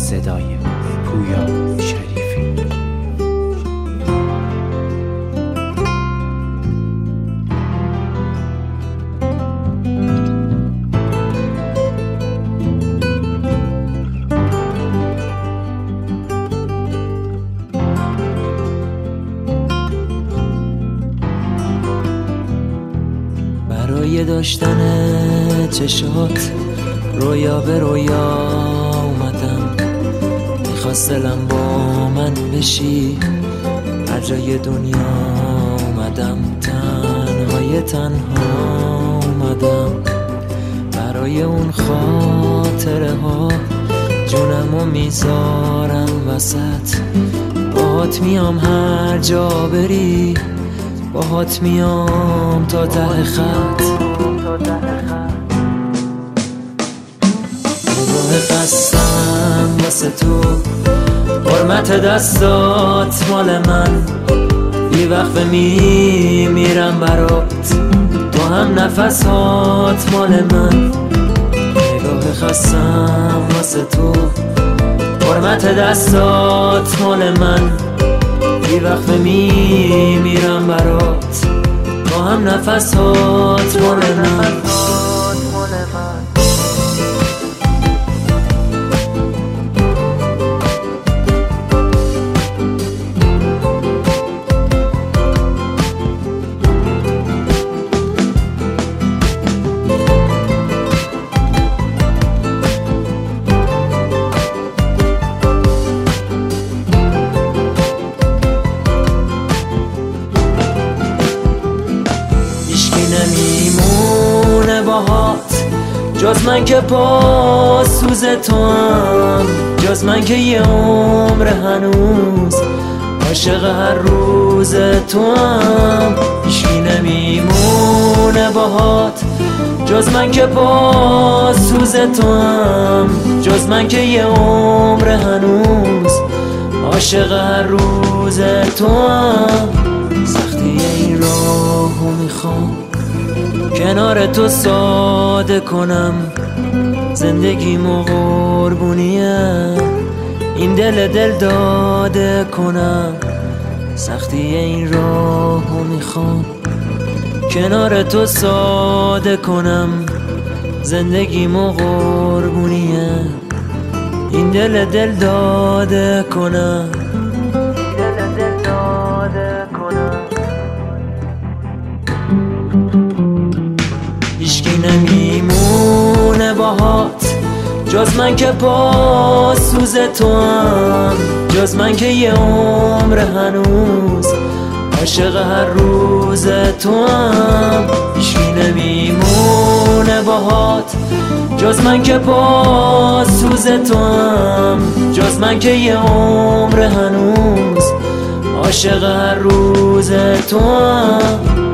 صدای پویا شریفی. برای داشتن چشات رویا به رویا اومدم، میخواست دلم با من بشی، هر جای دنیا اومدم، تنهای تنها اومدم. برای اون خاطره ها جونمو میذارم وسط، باهات میام هر جا بری، باهات میام تا ته خط. نگاه خستم واسه تو، حرمت دستات مال من، بی وقفه میمیرم برات، تو هم نفسات مال من. نگاه خستم واسه تو، حرمت دستات مال من، بی وقفه میمیرم برات، تو هم نفسات مال من. نمیمونه باهات جز من که پاسوز تو هم، جز من که یه عمر هنوز عاشق هر روز تو هم. هیچکی نمیمونه باهات جز من که پاسوز تو هم، جز من که یه عمر هنوز عاشق هر روز تو هم. سختی این راهو میخوام کنار تو ساده کنم، زندگیمو قربونیه این دل داده کنم. سختی این راهو میخوام کنار تو ساده کنم، زندگیمو قربونیه این دل داده کنم. هیچکی نمیمونه باهات جز من که پاسوز تو هم، جز من که یه عمر هنوز عاشق هر روز تو هم. هیچکی نمیمونه باهات جز من که پاسوز تو هم، جز من که یه عمر هنوز عاشق هر روز تو هم.